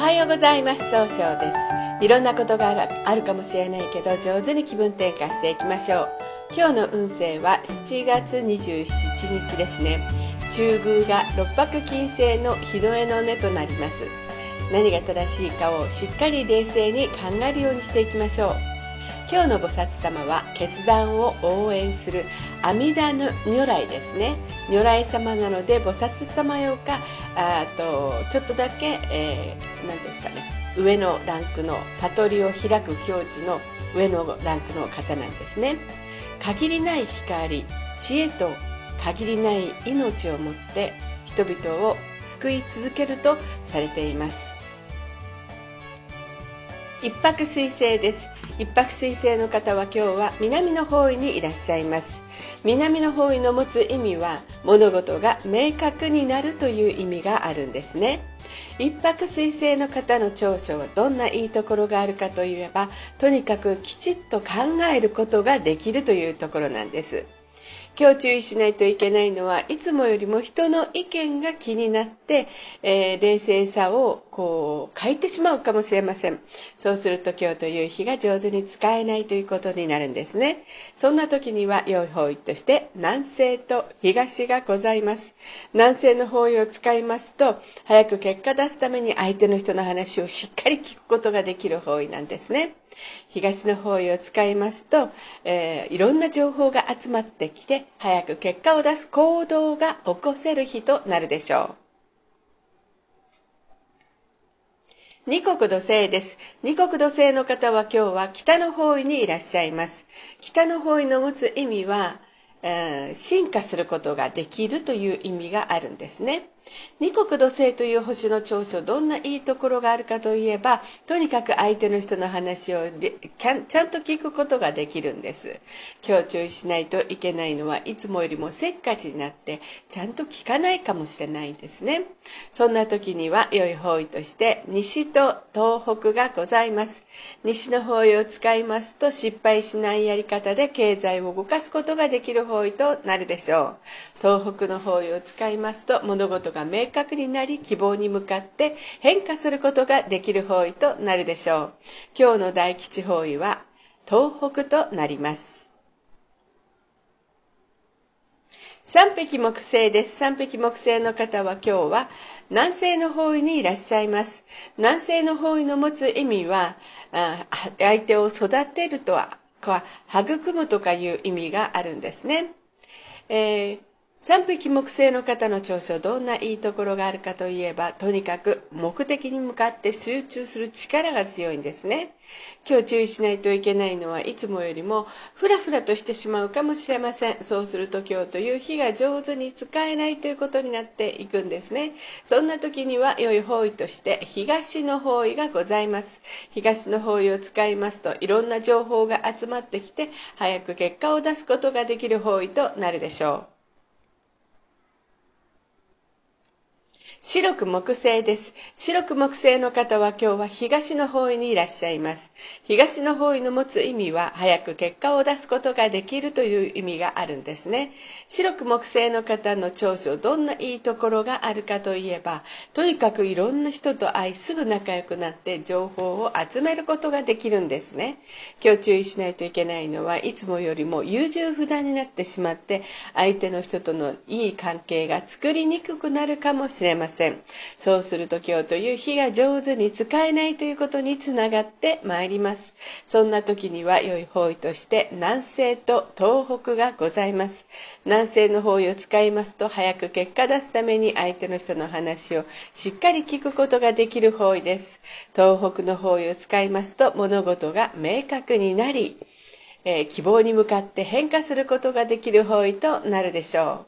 はようございます。総称です。いろんなことがあるかもしれないけど、上手に気分転換していきましょう。今日の運勢は7月27日ですね。中宮が六白金星の日の絵の根となります。何が正しいかをしっかり冷静に考えるようにしていきましょう。今日の菩薩様は決断を応援する阿弥陀如来ですね。如来様なので菩薩様よかちょっとだけ、何ですかね、上のランクの悟りを開く境地の上のランクの方なんですね。限りない光、知恵と限りない命をもって人々を救い続けるとされています。一白水星です。一白水星の方は今日は南の方位にいらっしゃいます。南の方位の持つ意味は物事が明確になるという意味があるんですね。一白水星の方の長所はどんないいところがあるかといえば、とにかくきちっと考えることができるというところなんです。今日注意しないといけないのは、いつもよりも人の意見が気になって、冷静さを変えてしまうかもしれません。そうすると今日という日が上手に使えないということになるんですね。そんな時には良い方位として南西と東がございます。南西の方位を使いますと、早く結果出すために相手の人の話をしっかり聞くことができる方位なんですね。東の方位を使いますと、いろんな情報が集まってきて早く結果を出す行動が起こせる日となるでしょう。二国土星です。二国土星の方は今日は北の方位にいらっしゃいます。北の方位の持つ意味は、進化することができるという意味があるんですね。二国土星という星の長所、どんないいところがあるかといえば、とにかく相手の人の話をちゃんと聞くことができるんです。今日注意しないといけないのは、いつもよりもせっかちになってちゃんと聞かないかもしれないんですね。そんな時には良い方位として西と東北がございます。西の方位を使いますと、失敗しないやり方で経済を動かすことができる方位となるでしょう。東北の方位を使いますと、物事が明確になり、希望に向かって変化することができる方位となるでしょう。今日の大吉方位は東北となります。三匹木星です。三匹木星の方は今日は南西の方位にいらっしゃいます。南西の方位の持つ意味は、相手を育てるとは、育むとかいう意味があるんですね。三匹木星の方の長所、どんないいところがあるかといえば、とにかく目的に向かって集中する力が強いんですね。今日注意しないといけないのは、いつもよりもフラフラとしてしまうかもしれません。そうすると今日という日が上手に使えないということになっていくんですね。そんな時には良い方位として東の方位がございます。東の方位を使いますと、いろんな情報が集まってきて早く結果を出すことができる方位となるでしょう。白く木星です。白く木星の方は今日は東の方位にいらっしゃいます。東の方位の持つ意味は、早く結果を出すことができるという意味があるんですね。白く木星の方の長所、どんないいところがあるかといえば、とにかくいろんな人と会い、すぐ仲良くなって情報を集めることができるんですね。今日注意しないといけないのは、いつもよりも優柔不断になってしまって、相手の人とのいい関係が作りにくくなるかもしれません。そうすると今日という日が上手に使えないということにつながってまいります。そんな時には良い方位として南西と東北がございます。南西の方位を使いますと、早く結果出すために相手の人の話をしっかり聞くことができる方位です。東北の方位を使いますと、物事が明確になり、希望に向かって変化することができる方位となるでしょう。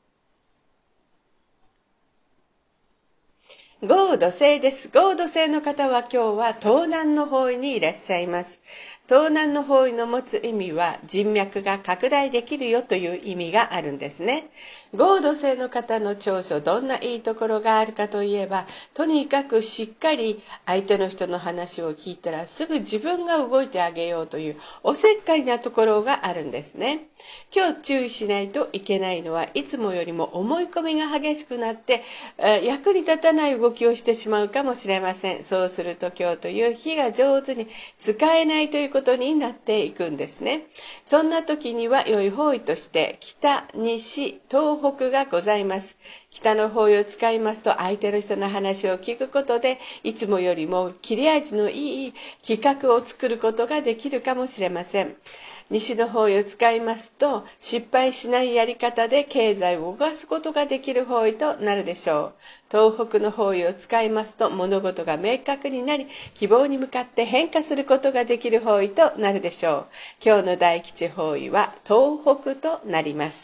豪土星です。豪土星の方は今日は東南の方位にいらっしゃいます。東南の方位の持つ意味は、人脈が拡大できるよという意味があるんですね。 合土星の方の長所、どんないいところがあるかといえば、とにかくしっかり相手の人の話を聞いたらすぐ自分が動いてあげようというおせっかいなところがあるんですね。今日注意しないといけないのは、いつもよりも思い込みが激しくなって役に立たない動きをしてしまうかもしれません。そうすると今日という日が上手に使えないということになっていくんですね。そんな時には良い方位として北、西、東北がございます。北の方位を使いますと、相手の人の話を聞くことでいつもよりも切れ味のいい企画を作ることができるかもしれません。西の方位を使いますと、失敗しないやり方で経済を動かすことができる方位となるでしょう。東北の方位を使いますと、物事が明確になり、希望に向かって変化することができる方位となるでしょう。今日の大吉方位は東北となります。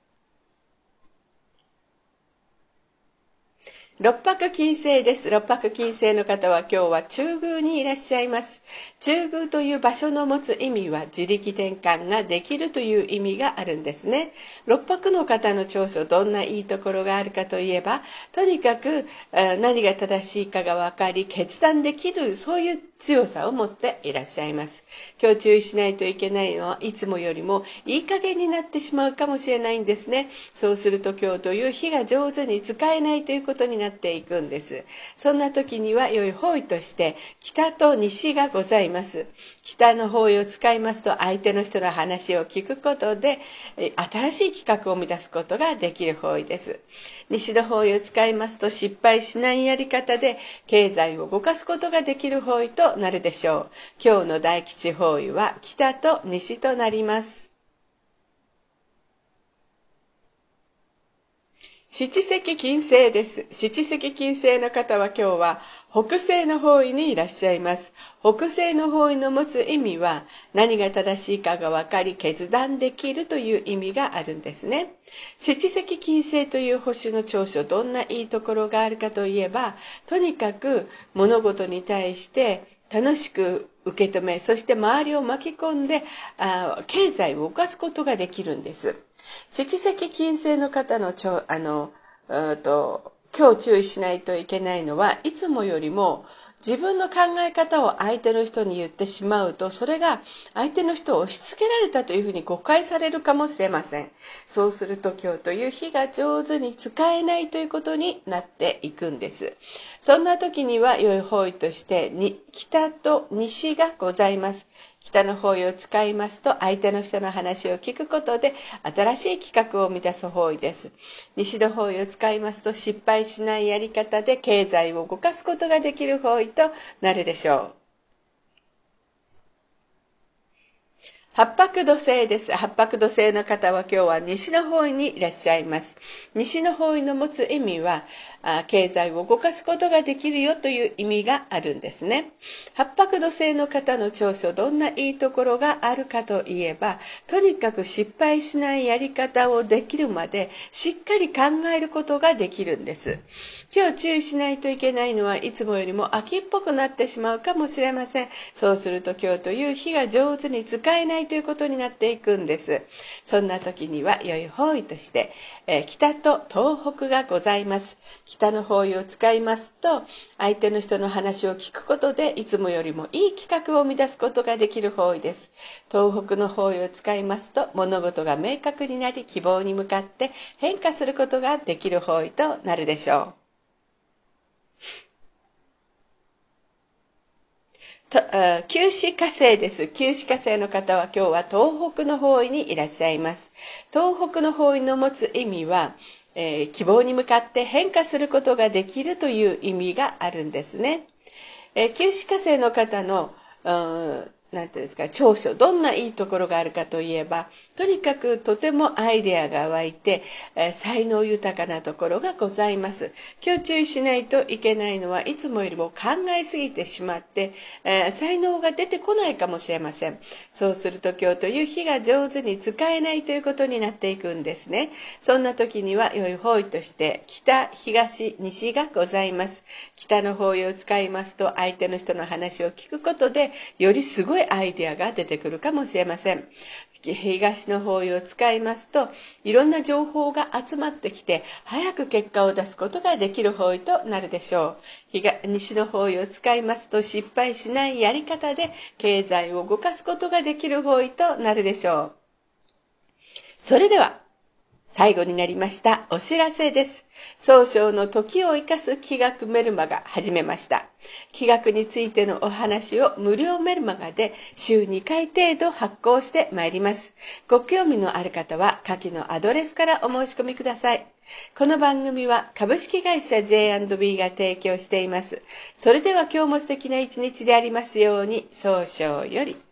六白金星です。六白金星の方は今日は中宮にいらっしゃいます。中宮という場所の持つ意味は自力転換ができるという意味があるんですね。六白の方の長所、どんないいところがあるかといえば、とにかく何が正しいかが分かり決断できる、そういう強さを持っていらっしゃいます。今日注意しないといけないのはいつもよりもいい加減になってしまうかもしれないんですね。そうすると今日という日が上手に使えないということになっていくんです。そんな時には良い方位として北と西がございます。北の方位を使いますと、相手の人の話を聞くことで新しい企画を生み出すことができる方位です。西の方位を使いますと、失敗しないやり方で経済を動かすことができる方位となるでしょう。今日の大吉方位は北と西となります。七石金星です。七石金星の方は今日は北西の方位にいらっしゃいます。北西の方位の持つ意味は、何が正しいかが分かり決断できるという意味があるんですね。七石金星という星の長所、どんないいところがあるかといえば、とにかく物事に対して楽しく受け止め、そして周りを巻き込んで経済を動かすことができるんです。七石金星の方の今日注意しないといけないのは、いつもよりも自分の考え方を相手の人に言ってしまうと、それが相手の人を押し付けられたというふうに誤解されるかもしれません。そうすると今日という日が上手に使えないということになっていくんです。そんな時には良い方位として北と西がございます。北の方位を使いますと、相手の人の話を聞くことで新しい企画を生み出す方位です。西の方位を使いますと、失敗しないやり方で経済を動かすことができる方位となるでしょう。八白土星です。八白土星の方は今日は西の方位にいらっしゃいます。西の方位の持つ意味は、経済を動かすことができるよという意味があるんですね。八白土星の方の長所、どんないいところがあるかといえば、とにかく失敗しないやり方をできるまでしっかり考えることができるんです。今日注意しないといけないのは、いつもよりも秋っぽくなってしまうかもしれません。そうすると今日という日が上手に使えないということになっていくんです。そんな時には良い方位として、北と東北がございます。北の方位を使いますと、相手の人の話を聞くことでいつもよりもいい企画を生み出すことができる方位です。東北の方位を使いますと、物事が明確になり、希望に向かって変化することができる方位となるでしょう。九死火星です。九死火星の方は今日は東北の方位にいらっしゃいます。東北の方位の持つ意味は、希望に向かって変化することができるという意味があるんですね。九死火星の方のなんていうんですか、長所、どんないいところがあるかといえば、とにかくとてもアイデアが湧いて、才能豊かなところがございます。今日注意しないといけないのは、いつもよりも考えすぎてしまって、才能が出てこないかもしれません。そうすると今日という日が上手に使えないということになっていくんですね。そんな時には良い方位として北、東、西がございます。北の方位を使いますと、相手の人の話を聞くことでよりすごごいアイデアが出てくるかもしれません。東の方位を使いますと、いろんな情報が集まってきて、早く結果を出すことができる方位となるでしょう。西の方位を使いますと、失敗しないやり方で経済を動かすことができる方位となるでしょう。それでは、最後になりましたお知らせです。総称の時を生かす気学メルマガ始めました。気学についてのお話を無料メルマガで週2回程度発行してまいります。ご興味のある方は下記のアドレスからお申し込みください。この番組は株式会社 J&B が提供しています。それでは今日も素敵な一日でありますように、総称より。